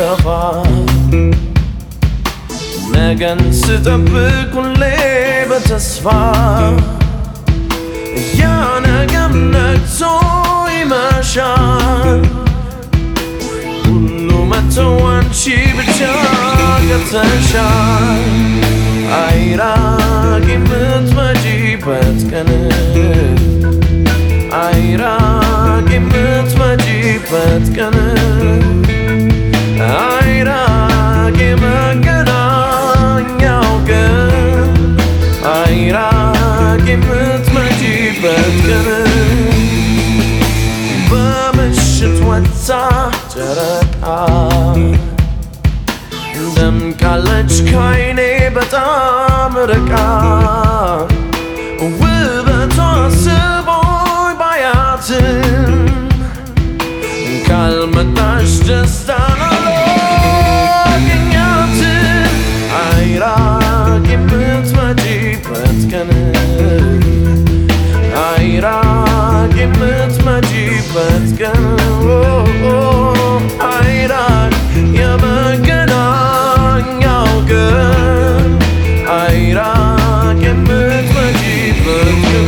ሲከፋ ነገን ስጠብቅ ሁሌ በተስፋ ያ ነገም ነግቶ ይመሻል ሁሉ መጥቶ አንቺ ብቻ ገብተሻል አይራቅ የምትመጪበት ቀን አይራቅ የምትመጪበት ቀን አይራቅ የመገናኛው ቀን አይራቅ የምትመጪበት ቀን በምሽት ወጥታ ጨረቃ ደምቃለች ከዓይኔ በጣም ርቃ ውበቷ ስቦኝ ባያትም ካልመጣሽ ደስታን አላገኛትም አይራቅ የምትመጪበት ቀን አይራቅ የምትመጪበት ቀን አይራቅ የመገናኛው ቀን አይራቅ የምትመጪበት ቀን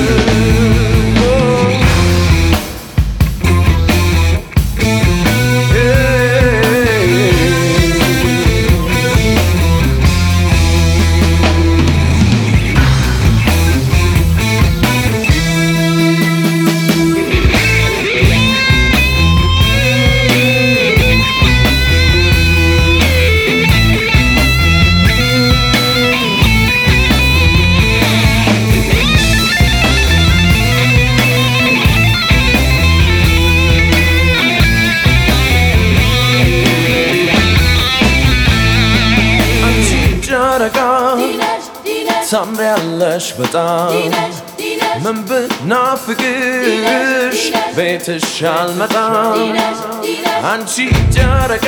ታምሪያለሽ በጣም ምን ብናፍቅሽ ቤትሽ አልመጣም አንቺ ጨረቃ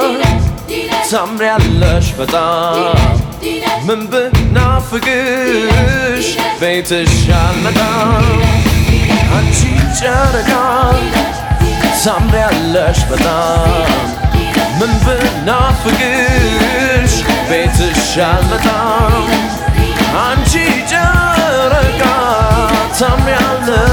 ታምሪያለሽ በጣም ምን ብናፍቅሽ ቤትሽ አልመጣም አንቺ ጨረቃ ታምሪያለሽ በጣም ምን ብናፍቅሽ ቤትሽ አልመጣም አንቺ ጨረቃ ታምሪያለሽ